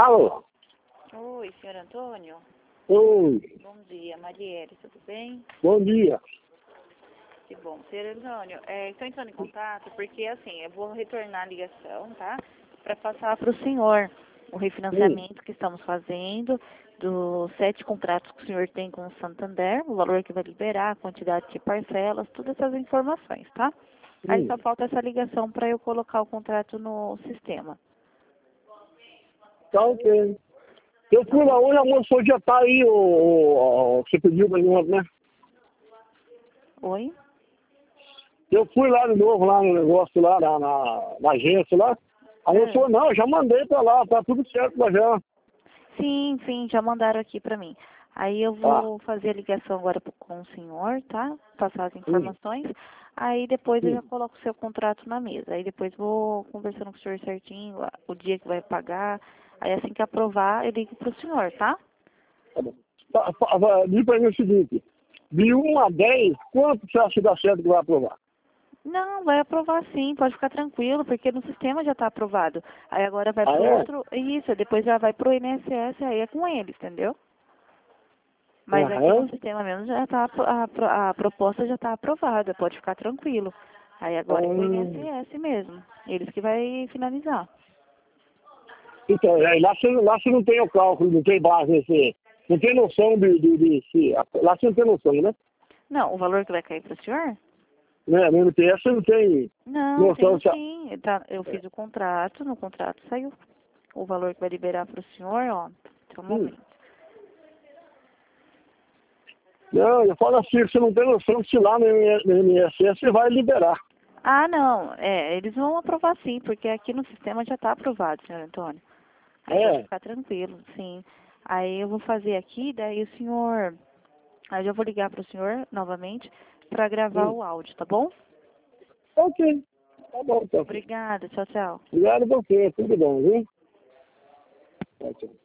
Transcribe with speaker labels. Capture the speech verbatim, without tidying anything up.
Speaker 1: Alô?
Speaker 2: Oi, senhor Antônio.
Speaker 1: Oi,
Speaker 2: Bom dia, Marielle, tudo bem?
Speaker 1: bom dia.
Speaker 2: Que bom. Senhor Antônio, é, estou entrando em contato porque, assim, eu vou retornar a ligação, tá? Para passar para o senhor o refinanciamento que estamos fazendo dos sete contratos que o senhor tem com o Santander, o valor que vai liberar, a quantidade de parcelas, todas essas informações, tá? Aí
Speaker 1: Hum,
Speaker 2: só falta essa ligação para eu colocar o contrato no sistema.
Speaker 1: tá ok. Eu fui lá hoje, a moça já tá aí, o, o, o- você pediu pra mim, né?
Speaker 2: Oi?
Speaker 1: Eu fui lá de novo, lá no negócio, lá na, na, na agência lá. A moça
Speaker 2: É.
Speaker 1: falou, não, eu já mandei pra lá, tá tudo certo lá já.
Speaker 2: Sim, sim, já mandaram aqui para mim. Aí eu
Speaker 1: Tá.
Speaker 2: vou fazer a ligação agora pro- com o senhor, tá? Passar as
Speaker 1: Hum,
Speaker 2: informações. Aí depois eu já
Speaker 1: hum,
Speaker 2: coloco o seu contrato na mesa. Aí depois vou conversando com o senhor certinho, a- o dia que vai pagar. Aí assim que aprovar, eu ligo pro senhor, tá?
Speaker 1: tá bom. Tá, tá, vai, diz pra mim o seguinte, de um a dez, quanto você acha que dá certo que vai aprovar?
Speaker 2: Não, vai aprovar sim, pode ficar tranquilo, porque no sistema já está aprovado. Aí agora vai
Speaker 1: Ah,
Speaker 2: pro
Speaker 1: é?
Speaker 2: outro, isso, depois já vai pro I N S S, aí é com eles, entendeu? Mas aqui no
Speaker 1: Aham.
Speaker 2: sistema mesmo já tá, apro- a, pro- a proposta já está aprovada, pode ficar tranquilo. Aí agora é com o
Speaker 1: Ah,
Speaker 2: I N S S mesmo, eles que vai finalizar.
Speaker 1: então, aí lá você, lá você não tem o cálculo, não tem base nesse, não tem noção de, de, de se, lá você não tem noção, né?
Speaker 2: Não, o valor que vai cair para o senhor?
Speaker 1: Né? No M T S você não tem
Speaker 2: Não,
Speaker 1: noção
Speaker 2: tenho
Speaker 1: se...
Speaker 2: sim. Tá, eu fiz o contrato, no contrato saiu o valor que vai liberar para o senhor, ó, até um
Speaker 1: Hum.
Speaker 2: momento.
Speaker 1: Não, eu falo assim, você não tem noção se lá no M S S você vai liberar.
Speaker 2: Ah, não, é, eles vão aprovar sim, porque aqui no sistema já está aprovado, senhor Antônio. Aí pode
Speaker 1: É,
Speaker 2: ficar tranquilo, sim. Aí eu vou fazer aqui, daí o senhor, aí eu vou ligar para o senhor novamente para gravar
Speaker 1: hum.
Speaker 2: o áudio, tá bom?
Speaker 1: Ok, tá bom então.
Speaker 2: Obrigada, tchau, tchau.
Speaker 1: Obrigado a você, tudo bom, viu? Tchau, tchau.